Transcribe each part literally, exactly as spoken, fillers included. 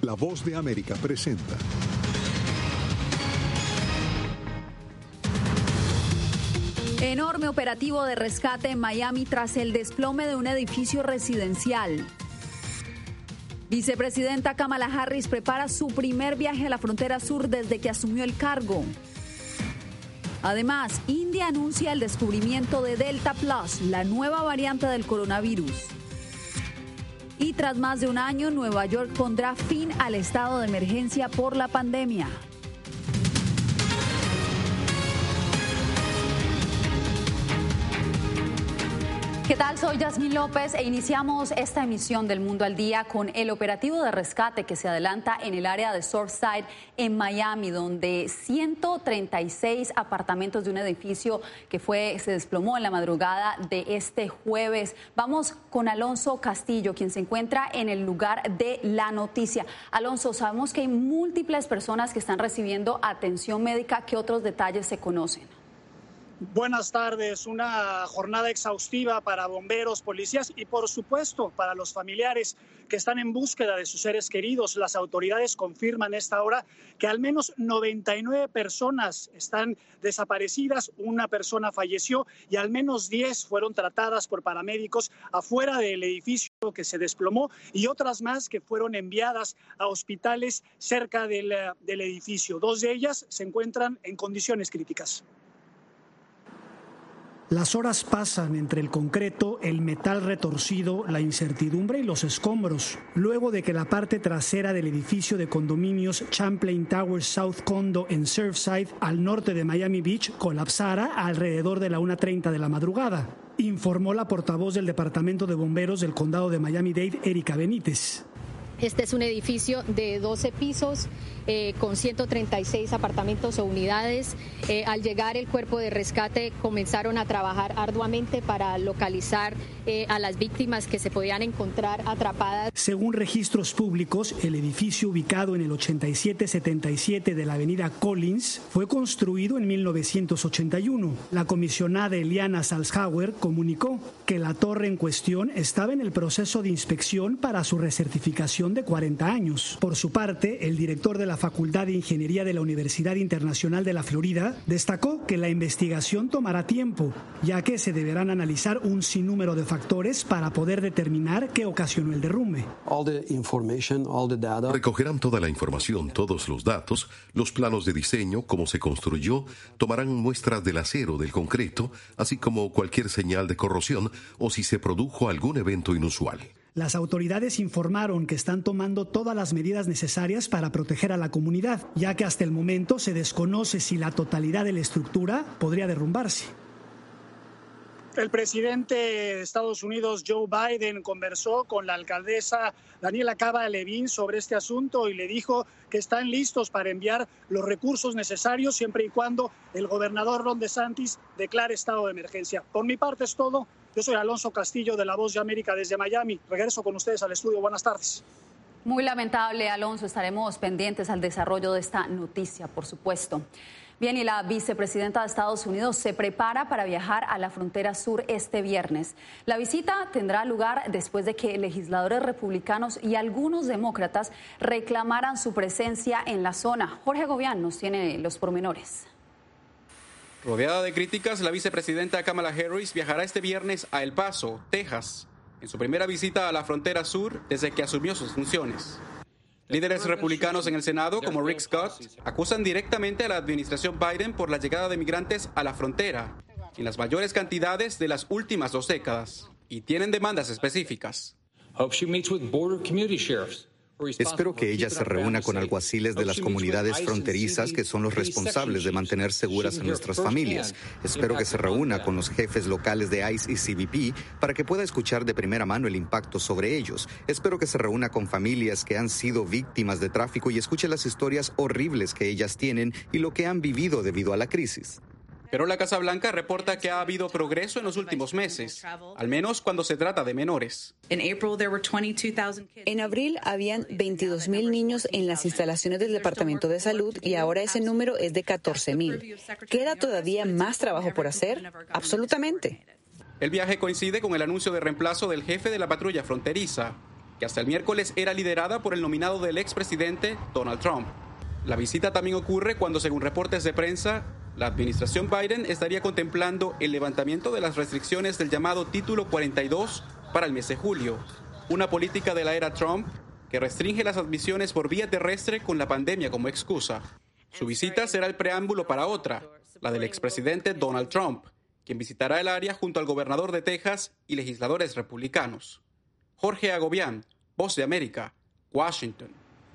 La Voz de América presenta. Enorme operativo de rescate en Miami tras el desplome de un edificio residencial. Vicepresidenta Kamala Harris prepara su primer viaje a la frontera sur desde que asumió el cargo. Además, India anuncia el descubrimiento de Delta Plus, la nueva variante del coronavirus. Y tras más de un año, Nueva York pondrá fin al estado de emergencia por la pandemia. ¿Qué tal? Soy Yasmín López e iniciamos esta emisión del Mundo al Día con el operativo de rescate que se adelanta en el área de Surfside en Miami, donde ciento treinta y seis apartamentos de un edificio que fue se desplomó en la madrugada de este jueves. Vamos con Alonso Castillo, quien se encuentra en el lugar de la noticia. Alonso, sabemos que hay múltiples personas que están recibiendo atención médica. ¿Qué otros detalles se conocen? Buenas tardes. Una jornada exhaustiva para bomberos, policías y, por supuesto, para los familiares que están en búsqueda de sus seres queridos. Las autoridades confirman a esta hora que al menos noventa y nueve personas están desaparecidas, una persona falleció y al menos diez fueron tratadas por paramédicos afuera del edificio que se desplomó y otras más que fueron enviadas a hospitales cerca del, del edificio. Dos de ellas se encuentran en condiciones críticas. Las horas pasan entre el concreto, el metal retorcido, la incertidumbre y los escombros, luego de que la parte trasera del edificio de condominios Champlain Towers South Condo en Surfside, al norte de Miami Beach, colapsara alrededor de la una treinta de la madrugada, informó la portavoz del Departamento de Bomberos del Condado de Miami-Dade, Erika Benítez. Este es un edificio de doce pisos eh, con ciento treinta y seis apartamentos o unidades. Eh, al llegar el cuerpo de rescate comenzaron a trabajar arduamente para localizar eh, a las víctimas que se podían encontrar atrapadas. Según registros públicos, el edificio ubicado en el ochenta y siete setenta y siete de la avenida Collins fue construido en mil novecientos ochenta y uno. La comisionada Eliana Salzhauer comunicó que la torre en cuestión estaba en el proceso de inspección para su recertificación de cuarenta años. Por su parte, el director de la Facultad de Ingeniería de la Universidad Internacional de la Florida destacó que la investigación tomará tiempo, ya que se deberán analizar un sinnúmero de factores para poder determinar qué ocasionó el derrumbe. All the information, all the data. Recogerán toda la información, todos los datos, los planos de diseño, cómo se construyó, tomarán muestras del acero, del concreto, así como cualquier señal de corrosión o si se produjo algún evento inusual. Las autoridades informaron que están tomando todas las medidas necesarias para proteger a la comunidad, ya que hasta el momento se desconoce si la totalidad de la estructura podría derrumbarse. El presidente de Estados Unidos, Joe Biden, conversó con la alcaldesa Daniela Cava Levin sobre este asunto y le dijo que están listos para enviar los recursos necesarios siempre y cuando el gobernador Ron DeSantis declare estado de emergencia. Por mi parte es todo. Yo soy Alonso Castillo de La Voz de América desde Miami. Regreso con ustedes al estudio. Buenas tardes. Muy lamentable, Alonso. Estaremos pendientes al desarrollo de esta noticia, por supuesto. Bien, y la vicepresidenta de Estados Unidos se prepara para viajar a la frontera sur este viernes. La visita tendrá lugar después de que legisladores republicanos y algunos demócratas reclamaran su presencia en la zona. Jorge Govián nos tiene los pormenores. Rodeada de críticas, la vicepresidenta Kamala Harris viajará este viernes a El Paso, Texas, en su primera visita a la frontera sur desde que asumió sus funciones. Líderes republicanos en el Senado, como Rick Scott, acusan directamente a la administración Biden por la llegada de migrantes a la frontera, en las mayores cantidades de las últimas dos décadas, y tienen demandas específicas. Espero que ella se reúna con alguaciles de las comunidades fronterizas que son los responsables de mantener seguras a nuestras familias. Espero que se reúna con los jefes locales de ICE y C B P para que pueda escuchar de primera mano el impacto sobre ellos. Espero que se reúna con familias que han sido víctimas de tráfico y escuche las historias horribles que ellas tienen y lo que han vivido debido a la crisis. Pero la Casa Blanca reporta que ha habido progreso en los últimos meses, al menos cuando se trata de menores. En abril habían veintidós mil niños en las instalaciones del Departamento de Salud y ahora ese número es de catorce mil. ¿Queda todavía más trabajo por hacer? Absolutamente. El viaje coincide con el anuncio de reemplazo del jefe de la patrulla fronteriza. que hasta el miércoles era liderada por el nominado del expresidente Donald Trump. La visita también ocurre cuando, según reportes de prensa, la administración Biden estaría contemplando el levantamiento de las restricciones del llamado Título cuarenta y dos para el mes de julio, una política de la era Trump que restringe las admisiones por vía terrestre con la pandemia como excusa. Su visita será el preámbulo para otra, la del expresidente Donald Trump, quien visitará el área junto al gobernador de Texas y legisladores republicanos. Jorge Agobián, Voz de América, Washington.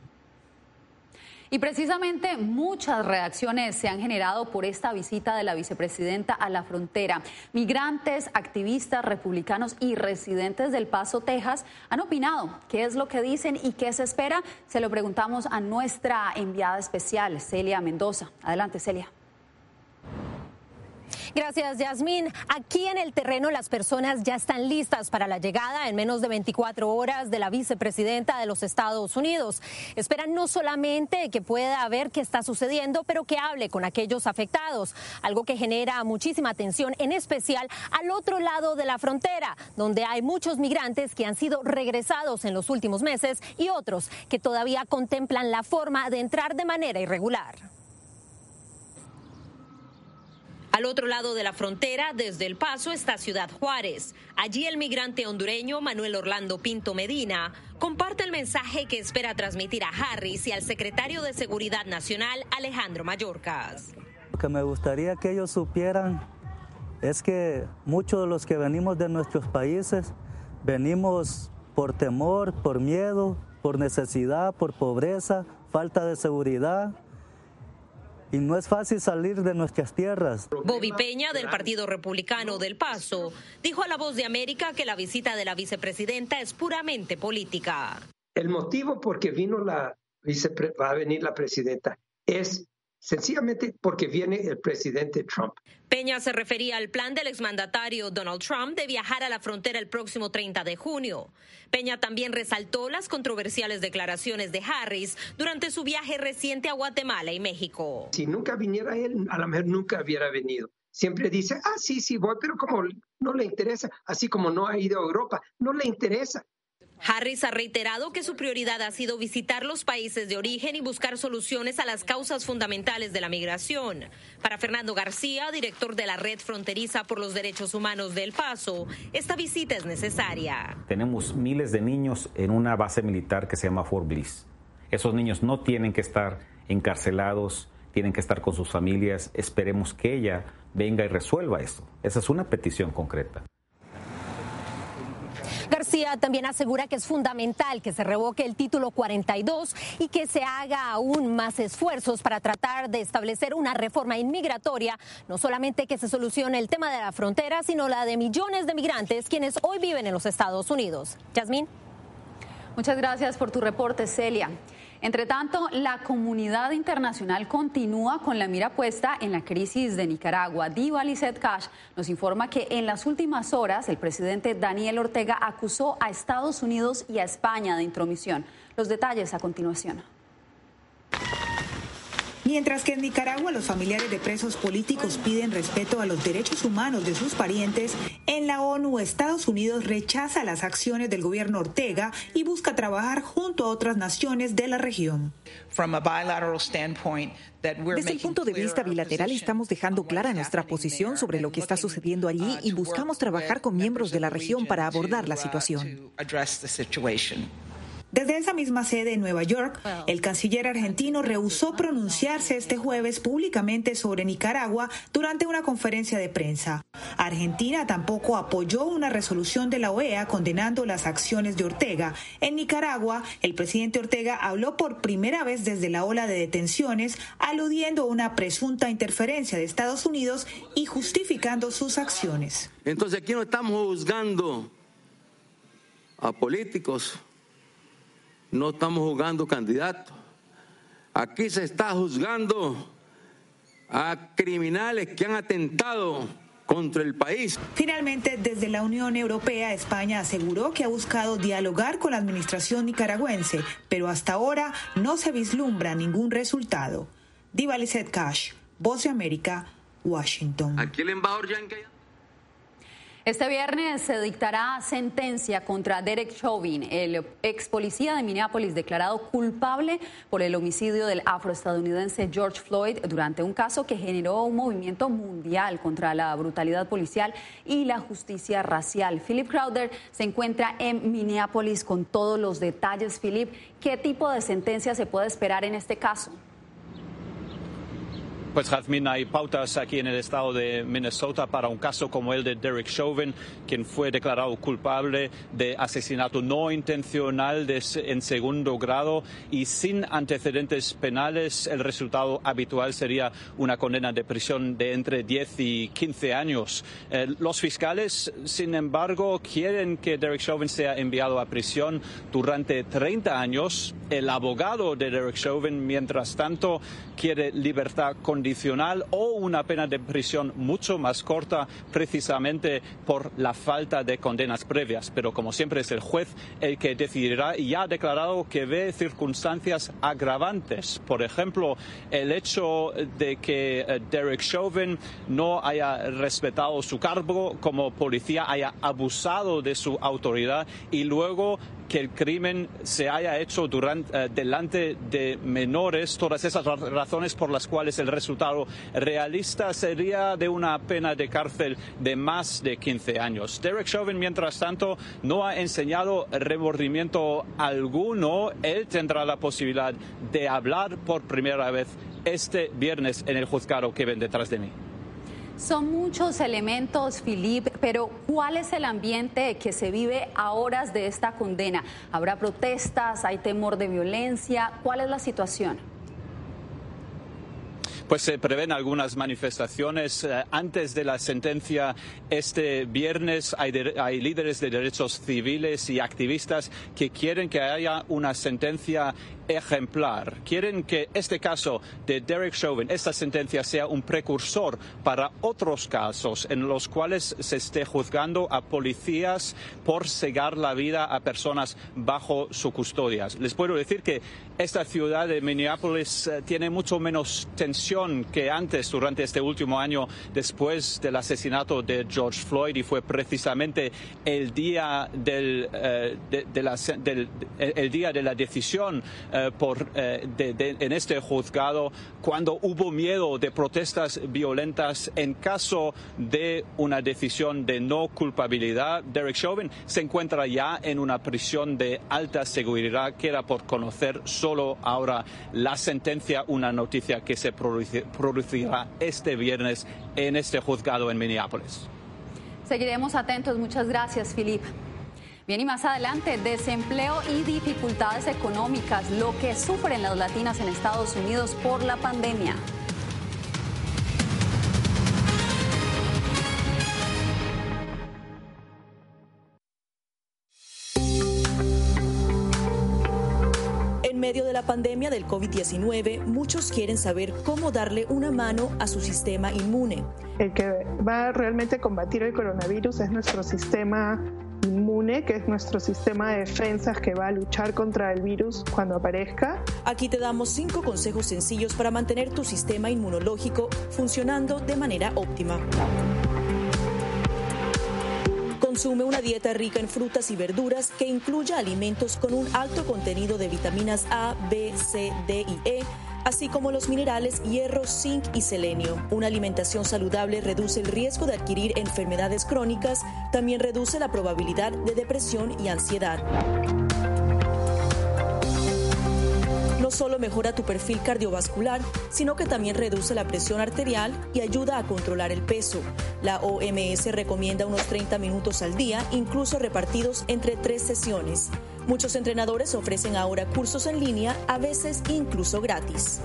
Y precisamente muchas reacciones se han generado por esta visita de la vicepresidenta a la frontera. Migrantes, activistas, republicanos y residentes del Paso, Texas, han opinado. ¿Qué es lo que dicen y qué se espera? Se lo preguntamos a nuestra enviada especial, Celia Mendoza. Adelante, Celia. Gracias, Yasmín. Aquí en el terreno las personas ya están listas para la llegada en menos de veinticuatro horas de la vicepresidenta de los Estados Unidos. Esperan no solamente que pueda ver qué está sucediendo, pero que hable con aquellos afectados, algo que genera muchísima atención, en especial al otro lado de la frontera, donde hay muchos migrantes que han sido regresados en los últimos meses y otros que todavía contemplan la forma de entrar de manera irregular. Al otro lado de la frontera, desde El Paso, está Ciudad Juárez. Allí el migrante hondureño Manuel Orlando Pinto Medina comparte el mensaje que espera transmitir a Harris y al secretario de Seguridad Nacional, Alejandro Mayorkas. Lo que me gustaría que ellos supieran es que muchos de los que venimos de nuestros países venimos por temor, por miedo, por necesidad, por pobreza, falta de seguridad. Y no es fácil salir de nuestras tierras. Bobby Peña, del Partido Republicano del Paso, dijo a La Voz de América que la visita de la vicepresidenta es puramente política. El motivo por qué vino la vicepre- va a venir la presidenta es sencillamente porque viene el presidente Trump. Peña se refería al plan del exmandatario Donald Trump de viajar a la frontera el próximo treinta de junio. Peña también resaltó las controversiales declaraciones de Harris durante su viaje reciente a Guatemala y México. Si nunca viniera él, a lo mejor nunca hubiera venido. Siempre dice, ah, sí, sí, voy, pero como no le interesa, así como no ha ido a Europa, no le interesa. Harris ha reiterado que su prioridad ha sido visitar los países de origen y buscar soluciones a las causas fundamentales de la migración. Para Fernando García, director de la Red Fronteriza por los Derechos Humanos de El Paso, esta visita es necesaria. Tenemos miles de niños en una base militar que se llama Fort Bliss. Esos niños no tienen que estar encarcelados, tienen que estar con sus familias. Esperemos que ella venga y resuelva eso. Esa es una petición concreta. García también asegura que es fundamental que se revoque el título cuarenta y dos y que se haga aún más esfuerzos para tratar de establecer una reforma inmigratoria, no solamente que se solucione el tema de la frontera, sino la de millones de migrantes quienes hoy viven en los Estados Unidos. Yasmín. Muchas gracias por tu reporte, Celia. Entre tanto, la comunidad internacional continúa con la mira puesta en la crisis de Nicaragua. Diva Lizeth Cash nos informa que en las últimas horas el presidente Daniel Ortega acusó a Estados Unidos y a España de intromisión. Los detalles a continuación. Mientras que en Nicaragua los familiares de presos políticos piden respeto a los derechos humanos de sus parientes, en la ONU Estados Unidos rechaza las acciones del gobierno Ortega y busca trabajar junto a otras naciones de la región. Desde el punto de vista bilateral estamos dejando clara nuestra posición sobre lo que está sucediendo allí y buscamos trabajar con miembros de la región para abordar la situación. Desde esa misma sede en Nueva York, el canciller argentino rehusó pronunciarse este jueves públicamente sobre Nicaragua durante una conferencia de prensa. Argentina tampoco apoyó una resolución de la O E A condenando las acciones de Ortega. En Nicaragua, el presidente Ortega habló por primera vez desde la ola de detenciones, aludiendo a una presunta interferencia de Estados Unidos y justificando sus acciones. Entonces aquí no estamos juzgando a políticos. No estamos juzgando candidatos. Aquí se está juzgando a criminales que han atentado contra el país. Finalmente, desde la Unión Europea, España aseguró que ha buscado dialogar con la administración nicaragüense, pero hasta ahora no se vislumbra ningún resultado. Diva Lizeth Cash, Voz de América, Washington. Aquí el embajador Yankee. Este viernes se dictará sentencia contra Derek Chauvin, el ex policía de Minneapolis declarado culpable por el homicidio del afroestadounidense George Floyd durante un caso que generó un movimiento mundial contra la brutalidad policial y la justicia racial. Philip Crowder se encuentra en Minneapolis con todos los detalles. Philip, ¿qué tipo de sentencia se puede esperar en este caso? Pues, Jazmín, hay pautas aquí en el estado de Minnesota para un caso como el de Derek Chauvin, quien fue declarado culpable de asesinato no intencional de, en segundo grado y sin antecedentes penales. El resultado habitual sería una condena de prisión de entre diez y quince años. Eh, los fiscales, sin embargo, quieren que Derek Chauvin sea enviado a prisión durante treinta años. El abogado de Derek Chauvin, mientras tanto, quiere libertad condicional o una pena de prisión mucho más corta, precisamente por la falta de condenas previas. Pero como siempre es el juez el que decidirá, y ya ha declarado que ve circunstancias agravantes. Por ejemplo, el hecho de que Derek Chauvin no haya respetado su cargo como policía, haya abusado de su autoridad y luego que el crimen se haya hecho durante, uh, delante de menores. Todas esas razones por las cuales el resultado realista sería de una pena de cárcel de más de quince años. Derek Chauvin, mientras tanto, no ha enseñado remordimiento alguno. Él tendrá la posibilidad de hablar por primera vez este viernes en el juzgado que ven detrás de mí. Son muchos elementos, Philip, pero ¿cuál es el ambiente que se vive a horas de esta condena? ¿Habrá protestas? ¿Hay temor de violencia? ¿Cuál es la situación? Pues se prevén algunas manifestaciones. Eh, antes de la sentencia este viernes hay, de, hay líderes de derechos civiles y activistas que quieren que haya una sentencia ejemplar. Quieren que este caso de Derek Chauvin, esta sentencia, sea un precursor para otros casos en los cuales se esté juzgando a policías por cegar la vida a personas bajo su custodia. Les puedo decir que esta ciudad de Minneapolis eh, tiene mucho menos tensión que antes durante este último año después del asesinato de George Floyd, y fue precisamente el día del, eh, de, de la, del el día de la decisión eh, por, eh, de, de, en este juzgado, cuando hubo miedo de protestas violentas en caso de una decisión de no culpabilidad. Derek Chauvin se encuentra ya en una prisión de alta seguridad. Queda por conocer solo ahora la sentencia, una noticia que se produce, producirá este viernes en este juzgado en Minneapolis. Seguiremos atentos. Muchas gracias, Philip. Bien, y más adelante, desempleo y dificultades económicas, lo que sufren las latinas en Estados Unidos por la pandemia. En medio de la pandemia del COVID diecinueve, muchos quieren saber cómo darle una mano a su sistema inmune. El que va realmente a combatir el coronavirus es nuestro sistema inmune, que es nuestro sistema de defensas que va a luchar contra el virus cuando aparezca. Aquí te damos cinco consejos sencillos para mantener tu sistema inmunológico funcionando de manera óptima. Consume una dieta rica en frutas y verduras que incluya alimentos con un alto contenido de vitaminas A, B, C, D y E, así como los minerales hierro, zinc y selenio. Una alimentación saludable reduce el riesgo de adquirir enfermedades crónicas, también reduce la probabilidad de depresión y ansiedad. No solo mejora tu perfil cardiovascular, sino que también reduce la presión arterial y ayuda a controlar el peso. La O M S recomienda unos treinta minutos al día, incluso repartidos entre tres sesiones. Muchos entrenadores ofrecen ahora cursos en línea, a veces incluso gratis.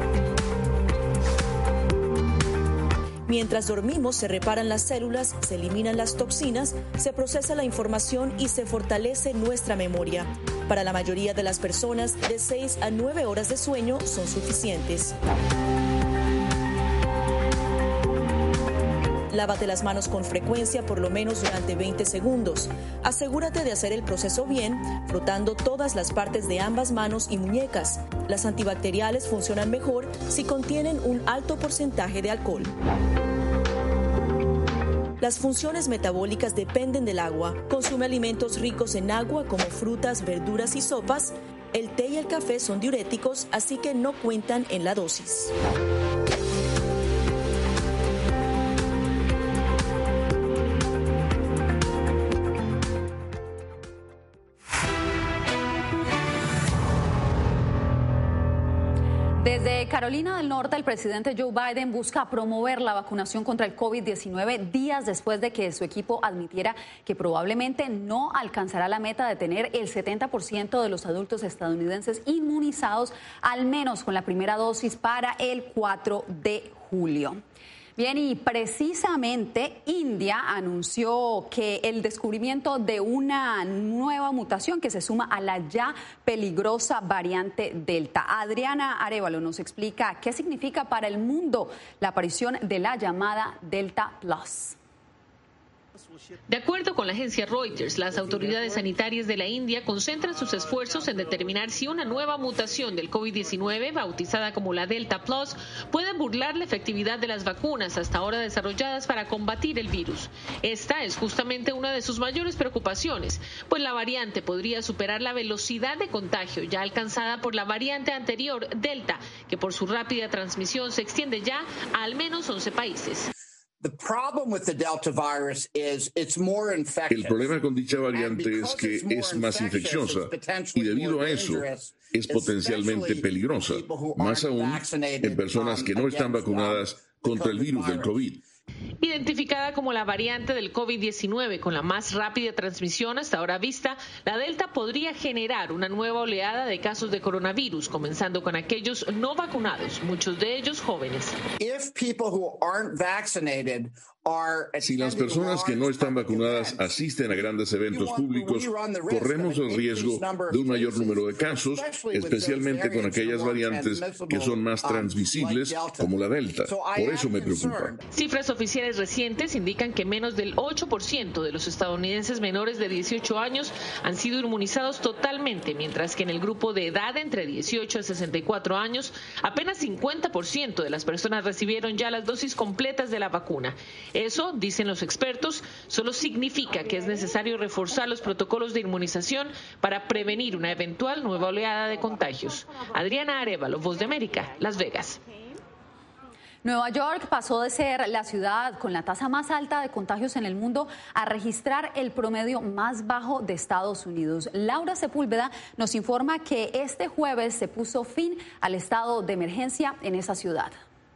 Mientras dormimos, se reparan las células, se eliminan las toxinas, se procesa la información y se fortalece nuestra memoria. Para la mayoría de las personas, de seis a nueve horas de sueño son suficientes. Lávate las manos con frecuencia, por lo menos durante veinte segundos. Asegúrate de hacer el proceso bien, frotando todas las partes de ambas manos y muñecas. Las antibacteriales funcionan mejor si contienen un alto porcentaje de alcohol. Las funciones metabólicas dependen del agua. Consume alimentos ricos en agua como frutas, verduras y sopas. El té y el café son diuréticos, así que no cuentan en la dosis. Desde Carolina del Norte, el presidente Joe Biden busca promover la vacunación contra el COVID diecinueve días después de que su equipo admitiera que probablemente no alcanzará la meta de tener el setenta por ciento de los adultos estadounidenses inmunizados, al menos con la primera dosis, para el cuatro de julio. Bien, y precisamente India anunció que el descubrimiento de una nueva mutación que se suma a la ya peligrosa variante Delta. Adriana Arévalo nos explica qué significa para el mundo la aparición de la llamada Delta Plus. De acuerdo con la agencia Reuters, las autoridades sanitarias de la India concentran sus esfuerzos en determinar si una nueva mutación del COVID diecinueve, bautizada como la Delta Plus, puede burlar la efectividad de las vacunas hasta ahora desarrolladas para combatir el virus. Esta es justamente una de sus mayores preocupaciones, pues la variante podría superar la velocidad de contagio ya alcanzada por la variante anterior, Delta, que por su rápida transmisión se extiende ya a al menos once países. El problema con dicha variante es que es más infecciosa y debido a eso es potencialmente peligrosa, más aún en personas que no están vacunadas contra el virus del COVID. Identificada como la variante del COVID diecinueve con la más rápida transmisión hasta ahora vista, la Delta podría generar una nueva oleada de casos de coronavirus, comenzando con aquellos no vacunados, muchos de ellos jóvenes. Si las personas que no están vacunadas asisten a grandes eventos públicos, corremos el riesgo de un mayor número de casos, especialmente con aquellas variantes que son más transmisibles, como la Delta. Por eso me preocupa. Cifras oficiales recientes indican que menos del ocho por ciento de los estadounidenses menores de dieciocho años han sido inmunizados totalmente, mientras que en el grupo de edad entre dieciocho a sesenta y cuatro años, apenas cincuenta por ciento de las personas recibieron ya las dosis completas de la vacuna. Eso, dicen los expertos, solo significa que es necesario reforzar los protocolos de inmunización para prevenir una eventual nueva oleada de contagios. Adriana Arévalo, Voz de América, Las Vegas. Nueva York pasó de ser la ciudad con la tasa más alta de contagios en el mundo a registrar el promedio más bajo de Estados Unidos. Laura Sepúlveda nos informa que este jueves se puso fin al estado de emergencia en esa ciudad.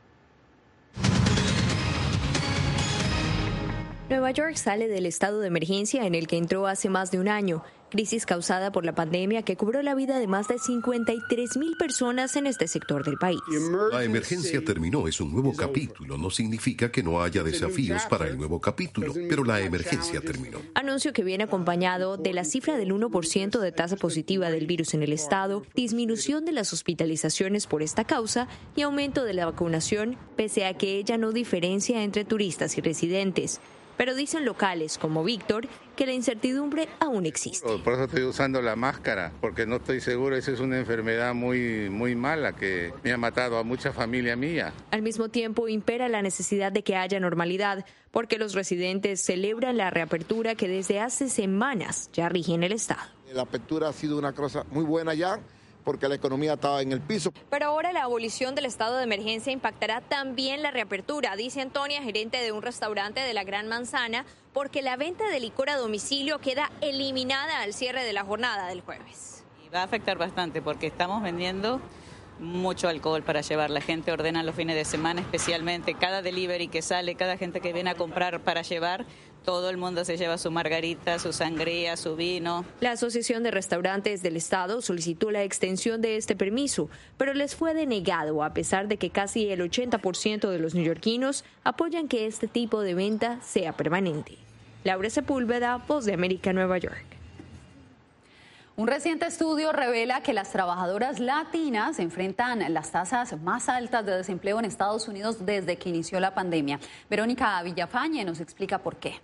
Nueva York sale del estado de emergencia en el que entró hace más de un año, crisis causada por la pandemia que cobró la vida de más de cincuenta y tres mil personas en este sector del país. La emergencia terminó, es un nuevo capítulo. No significa que no haya desafíos para el nuevo capítulo, pero la emergencia terminó. Anuncio que viene acompañado de la cifra del uno por ciento de tasa positiva del virus en el estado, disminución de las hospitalizaciones por esta causa y aumento de la vacunación, pese a que ella no diferencia entre turistas y residentes. Pero dicen locales como Víctor que la incertidumbre aún existe. Por eso estoy usando la máscara, porque no estoy seguro, esa es una enfermedad muy, muy mala que me ha matado a mucha familia mía. Al mismo tiempo impera la necesidad de que haya normalidad, porque los residentes celebran la reapertura que desde hace semanas ya rige en el estado. La apertura ha sido una cosa muy buena ya, porque la economía estaba en el piso. Pero ahora la abolición del estado de emergencia impactará también la reapertura, dice Antonia, gerente de un restaurante de la Gran Manzana, porque la venta de licor a domicilio queda eliminada al cierre de la jornada del jueves. Y va a afectar bastante porque estamos vendiendo mucho alcohol para llevar. La gente ordena los fines de semana, especialmente cada delivery que sale, cada gente que viene a comprar para llevar. Todo el mundo se lleva su margarita, su sangría, su vino. La Asociación de Restaurantes del Estado solicitó la extensión de este permiso, pero les fue denegado a pesar de que casi el ochenta por ciento de los neoyorquinos apoyan que este tipo de venta sea permanente. Laura Sepúlveda, Voz de América, Nueva York. Un reciente estudio revela que las trabajadoras latinas enfrentan las tasas más altas de desempleo en Estados Unidos desde que inició la pandemia. Verónica Villafañe nos explica por qué.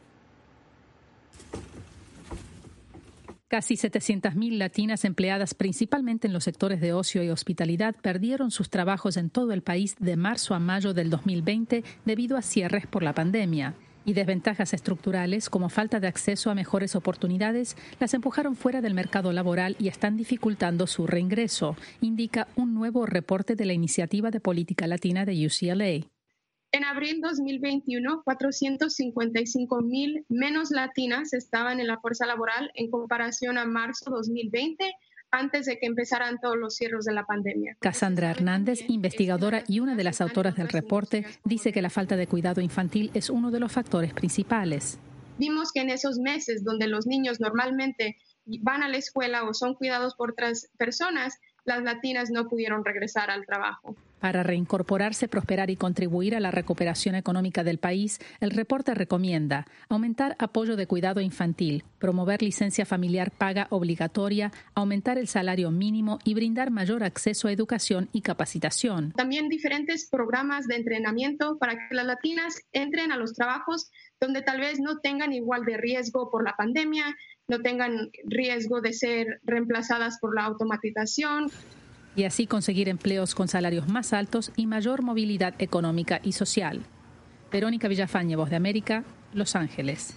Casi setecientas mil latinas empleadas principalmente en los sectores de ocio y hospitalidad perdieron sus trabajos en todo el país de marzo a mayo del dos mil veinte debido a cierres por la pandemia. Y desventajas estructurales como falta de acceso a mejores oportunidades las empujaron fuera del mercado laboral y están dificultando su reingreso, indica un nuevo reporte de la Iniciativa de Política Latina de U C L A. En abril dos mil veintiuno, cuatrocientos cincuenta y cinco mil menos latinas estaban en la fuerza laboral en comparación a marzo dos mil veinte, antes de que empezaran todos los cierres de la pandemia. Cassandra Hernández, investigadora y una de las autoras del reporte, dice que la falta de cuidado infantil es uno de los factores principales. Vimos que en esos meses donde los niños normalmente van a la escuela o son cuidados por otras personas, las latinas no pudieron regresar al trabajo. Para reincorporarse, prosperar y contribuir a la recuperación económica del país, el reporte recomienda aumentar apoyo de cuidado infantil, promover licencia familiar paga obligatoria, aumentar el salario mínimo y brindar mayor acceso a educación y capacitación. También diferentes programas de entrenamiento para que las latinas entren a los trabajos donde tal vez no tengan igual de riesgo por la pandemia, no tengan riesgo de ser reemplazadas por la automatización. Y así conseguir empleos con salarios más altos y mayor movilidad económica y social. Verónica Villafañe, Voz de América, Los Ángeles.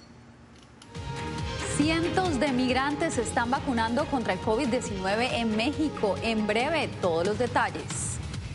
Cientos de migrantes se están vacunando contra el COVID diecinueve en México. En breve, todos los detalles.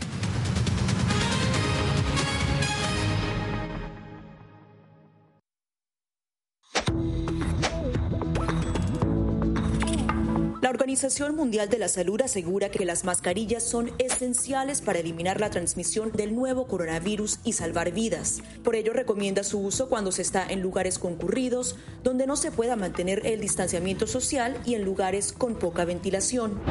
La Organización Mundial de la Salud asegura que las mascarillas son esenciales para eliminar la transmisión del nuevo coronavirus y salvar vidas. Por ello, recomienda su uso cuando se está en lugares concurridos, donde no se pueda mantener el distanciamiento social y en lugares con poca ventilación.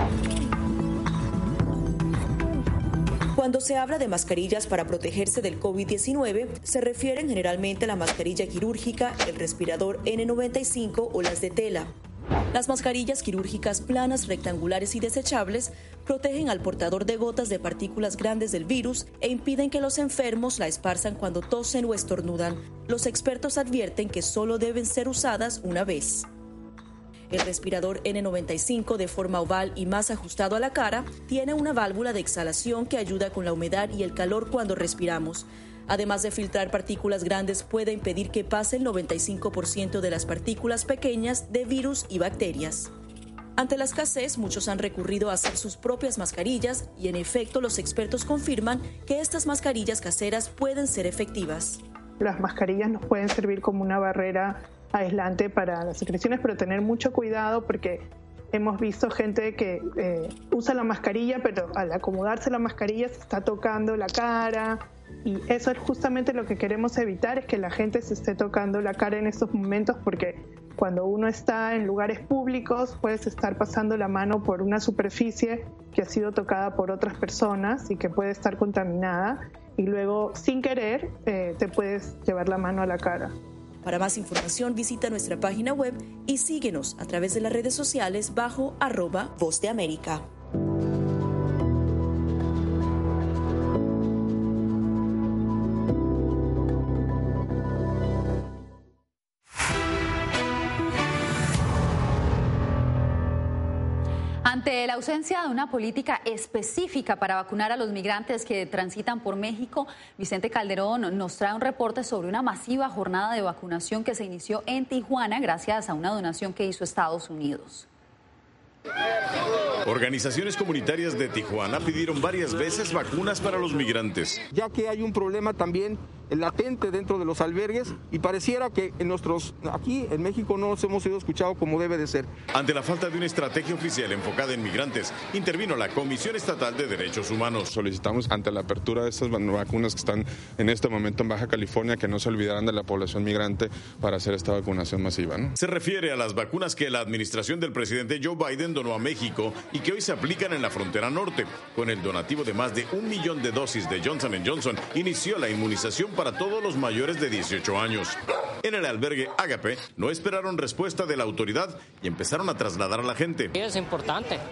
Cuando se habla de mascarillas para protegerse del COVID diecinueve, se refieren generalmente a la mascarilla quirúrgica, el respirador ene noventa y cinco o las de tela. Las mascarillas quirúrgicas planas, rectangulares y desechables protegen al portador de gotas de partículas grandes del virus e impiden que los enfermos la esparzan cuando tosen o estornudan. Los expertos advierten que solo deben ser usadas una vez. El respirador ene noventa y cinco, de forma oval y más ajustado a la cara, tiene una válvula de exhalación que ayuda con la humedad y el calor cuando respiramos. Además de filtrar partículas grandes, puede impedir que pase el noventa y cinco por ciento de las partículas pequeñas de virus y bacterias. Ante la escasez, muchos han recurrido a hacer sus propias mascarillas y, en efecto, los expertos confirman que estas mascarillas caseras pueden ser efectivas. Las mascarillas nos pueden servir como una barrera aislante para las secreciones, pero tener mucho cuidado porque hemos visto gente que eh, usa la mascarilla, pero al acomodarse la mascarilla se está tocando la cara. Y eso es justamente lo que queremos evitar, es que la gente se esté tocando la cara en estos momentos, porque cuando uno está en lugares públicos puedes estar pasando la mano por una superficie que ha sido tocada por otras personas y que puede estar contaminada y luego sin querer eh, te puedes llevar la mano a la cara. Para más información visita nuestra página web y síguenos a través de las redes sociales bajo arroba Voz de América. Ante la ausencia de una política específica para vacunar a los migrantes que transitan por México, Vicente Calderón nos trae un reporte sobre una masiva jornada de vacunación que se inició en Tijuana gracias a una donación que hizo Estados Unidos. Organizaciones comunitarias de Tijuana pidieron varias veces vacunas para los migrantes. Ya que hay un problema también latente dentro de los albergues y pareciera que en nuestros, aquí en México no nos hemos sido escuchados como debe de ser. Ante la falta de una estrategia oficial enfocada en migrantes, intervino la Comisión Estatal de Derechos Humanos. Solicitamos ante la apertura de estas vacunas que están en este momento en Baja California que no se olvidaran de la población migrante para hacer esta vacunación masiva, ¿no? Se refiere a las vacunas que la administración del presidente Joe Biden donó a México y que hoy se aplican en la frontera norte. Con el donativo de más de un millón de dosis de Johnson and Johnson, inició la inmunización para todos los mayores de dieciocho años. En el albergue Ágape no esperaron respuesta de la autoridad y empezaron a trasladar a la gente. Es importante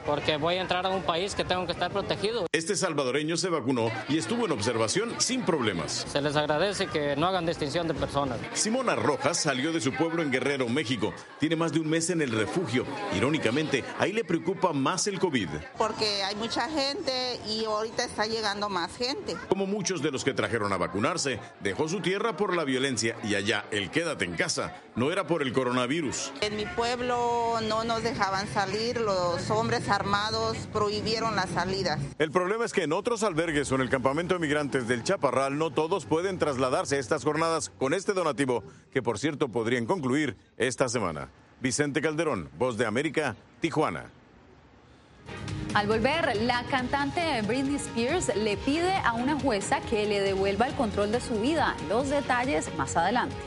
porque voy a entrar a un país que tengo que estar protegido. Este salvadoreño se vacunó y estuvo en observación sin problemas. Se les agradece que no hagan distinción de personas. Simona Rojas salió de su pueblo en Guerrero, México. Tiene más de un mes en el refugio. Irónicamente, ahí le preocupa más el COVID. Porque hay mucha gente y ahorita está llegando más gente. Como muchos de los que trajeron a vacunarse, dejó su tierra por la violencia y allá el quédate en casa no era por el coronavirus. En mi pueblo no nos dejaban salir, los hombres armados prohibieron las salidas. El problema es que en otros albergues o en el campamento de migrantes del Chaparral no todos pueden trasladarse a estas jornadas con este donativo, que por cierto podrían concluir esta semana. Vicente Calderón, Voz de América, Tijuana. Al volver, la cantante Britney Spears le pide a una jueza que le devuelva el control de su vida. Los detalles más adelante.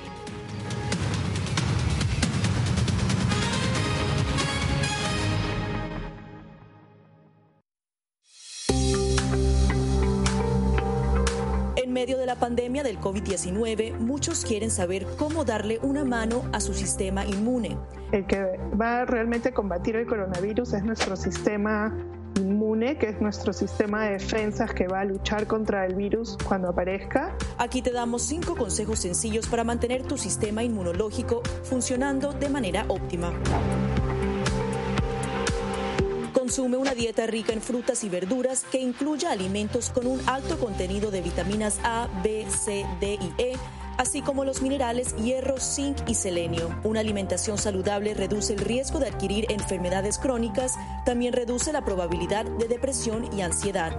En medio de la pandemia del COVID diecinueve, muchos quieren saber cómo darle una mano a su sistema inmune. El que va a realmente combatir el coronavirus es nuestro sistema inmune, que es nuestro sistema de defensas que va a luchar contra el virus cuando aparezca. Aquí te damos cinco consejos sencillos para mantener tu sistema inmunológico funcionando de manera óptima. Consume una dieta rica en frutas y verduras que incluya alimentos con un alto contenido de vitaminas A, B, C, D y E, así como los minerales hierro, zinc y selenio. Una alimentación saludable reduce el riesgo de adquirir enfermedades crónicas, también reduce la probabilidad de depresión y ansiedad.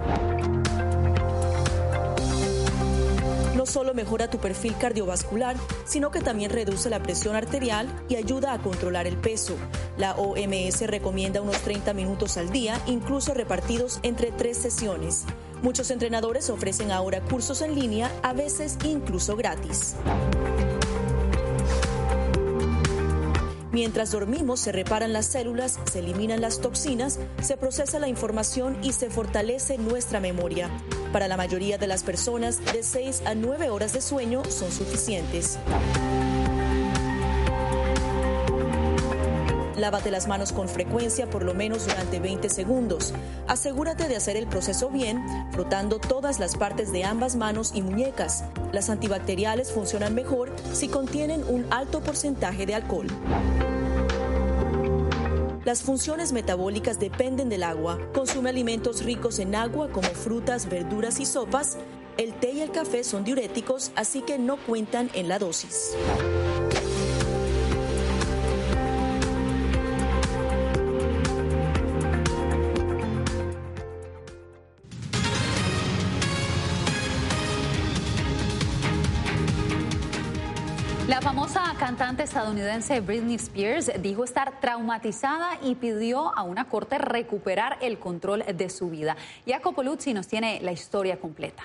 No solo mejora tu perfil cardiovascular, sino que también reduce la presión arterial y ayuda a controlar el peso. La O M S recomienda unos treinta minutos al día, incluso repartidos entre tres sesiones. Muchos entrenadores ofrecen ahora cursos en línea, a veces incluso gratis. Mientras dormimos, se reparan las células, se eliminan las toxinas, se procesa la información y se fortalece nuestra memoria. Para la mayoría de las personas, de seis a nueve horas de sueño son suficientes. Lávate las manos con frecuencia, por lo menos durante veinte segundos. Asegúrate de hacer el proceso bien, frotando todas las partes de ambas manos y muñecas. Las antibacteriales funcionan mejor si contienen un alto porcentaje de alcohol. Las funciones metabólicas dependen del agua. Consume alimentos ricos en agua como frutas, verduras y sopas. El té y el café son diuréticos, así que no cuentan en la dosis. La famosa cantante estadounidense Britney Spears dijo estar traumatizada y pidió a una corte recuperar el control de su vida. Jacopo Luzzi nos tiene la historia completa.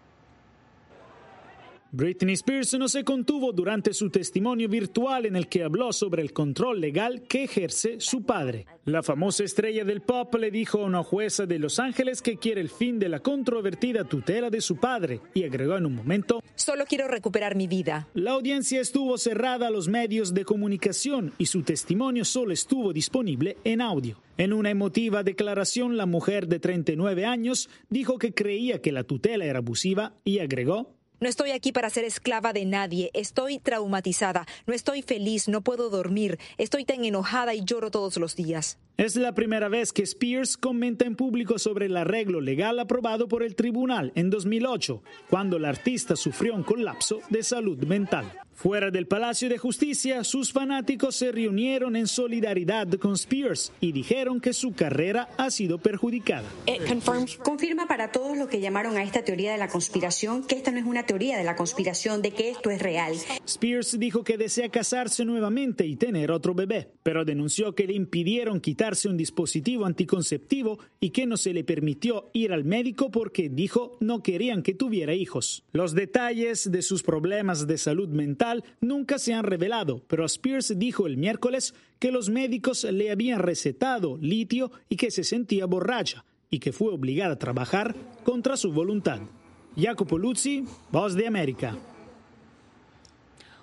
Britney Spears no se contuvo durante su testimonio virtual en el que habló sobre el control legal que ejerce su padre. La famosa estrella del pop le dijo a una jueza de Los Ángeles que quiere el fin de la controvertida tutela de su padre y agregó en un momento: "Solo quiero recuperar mi vida". La audiencia estuvo cerrada a los medios de comunicación y su testimonio solo estuvo disponible en audio. En una emotiva declaración, la mujer de treinta y nueve años dijo que creía que la tutela era abusiva y agregó: "No estoy aquí para ser esclava de nadie, estoy traumatizada, no estoy feliz, no puedo dormir, estoy tan enojada y lloro todos los días". Es la primera vez que Spears comenta en público sobre el arreglo legal aprobado por el tribunal en dos mil ocho, cuando la artista sufrió un colapso de salud mental. Fuera del Palacio de Justicia, sus fanáticos se reunieron en solidaridad con Spears y dijeron que su carrera ha sido perjudicada. Confirma para todos los que llamaron a esta teoría de la conspiración que esta no es una teoría de la conspiración, de que esto es real. Spears dijo que desea casarse nuevamente y tener otro bebé, pero denunció que le impidieron quitarse un dispositivo anticonceptivo y que no se le permitió ir al médico porque, dijo, no querían que tuviera hijos. Los detalles de sus problemas de salud mental nunca se han revelado, pero Spears dijo el miércoles que los médicos le habían recetado litio y que se sentía borracha y que fue obligada a trabajar contra su voluntad. Jacopo Luzzi, Voz de América.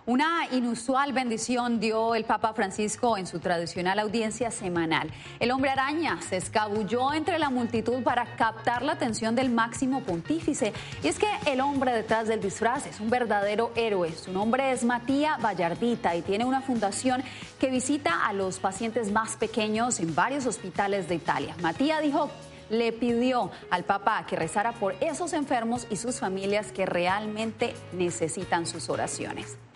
Una inusual bendición dio el Papa Francisco en su tradicional audiencia semanal. El hombre araña se escabulló entre la multitud para captar la atención del máximo pontífice. Y es que el hombre detrás del disfraz es un verdadero héroe. Su nombre es Matías Vallardita y tiene una fundación que visita a los pacientes más pequeños en varios hospitales de Italia. Matías dijo... le pidió al Papa que rezara por esos enfermos y sus familias que realmente necesitan sus oraciones.